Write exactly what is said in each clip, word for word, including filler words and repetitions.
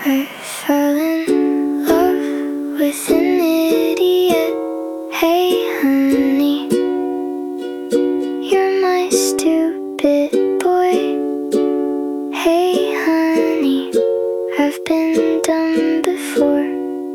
I fell in love with an idiot. Hey honey, you're my stupid boy. Hey honey, I've been dumb before.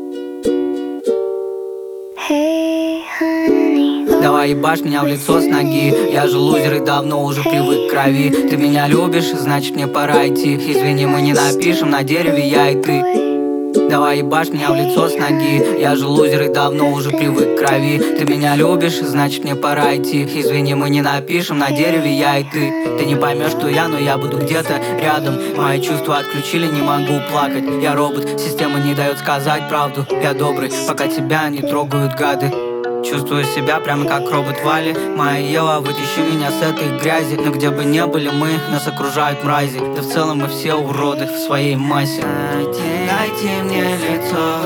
Hey honey. Давай ебашь меня в лицо с ноги. Я же лузер и давно уже привык к крови. Ты меня любишь, значит мне пора идти. Извини, мы не напишем на дереве я и ты. Давай ебашь меня в лицо с ноги. Я же лузер и давно уже привык к крови. Ты меня любишь, значит мне пора идти. Извини, мы не напишем на дереве я и ты. Ты не поймешь, что я, но я буду где-то рядом. Мои чувства отключили, не могу плакать. Я робот, система не дает сказать правду. Я добрый, пока тебя не трогают гады. Чувствую себя прямо как робот Вали. Моя Ева, вытащи меня с этой грязи. Но где бы ни были мы, нас окружают мрази. Да в целом мы все уроды в своей массе. Дайте мне лицо,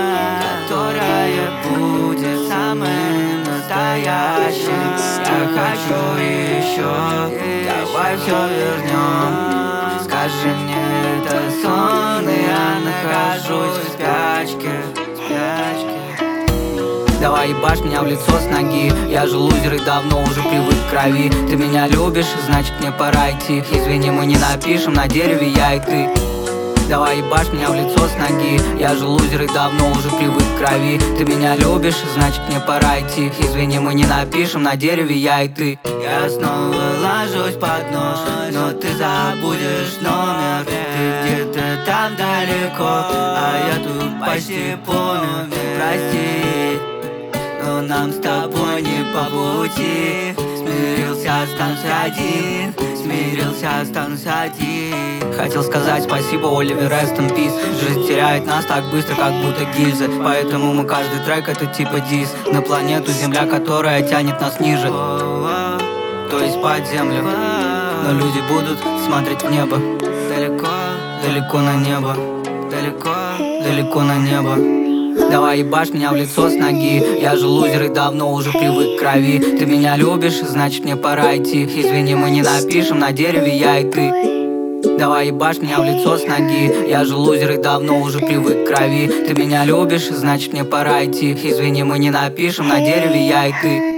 которое будет самым настоящим. Я хочу еще, давай все вернем. Скажи мне, это сон, и я нахожусь в спячке, в спячке. Давай ебашь меня в лицо с ноги. Я же лузер и давно уже привык к крови. Ты меня любишь, значит мне пора идти. Извини, мы не напишем на дереве я и ты. Давай ебашь меня в лицо с ноги. Я же лузер и давно уже привык к крови. Ты меня любишь, значит мне пора идти. Извини, мы не напишем на дереве я и ты. Я снова ложусь под нож, но ты забудешь номер. Ты где-то там далеко, а я тут почти помер. Прости, но нам с тобой не по пути. Смирился, останусь один. Смирился, останусь один. Хотел сказать спасибо Оливер, rest in peace. Жизнь теряет нас так быстро, как будто гильзы. Поэтому мы каждый трек это типа дис на планету Земля, которая тянет нас ниже, то есть под землю. Но люди будут смотреть в небо. Далеко, далеко на небо. Далеко, далеко на небо. Давай ебашь меня в лицо с ноги. Я же лузер и давно уже привык к крови. Ты меня любишь, значит мне пора идти. Извини, мы не напишем на дереве я и ты. Давай ебашь меня в лицо с ноги. Я же лузер и давно уже привык к крови. Ты меня любишь, значит мне пора идти. Извини, мы не напишем на дереве я и ты.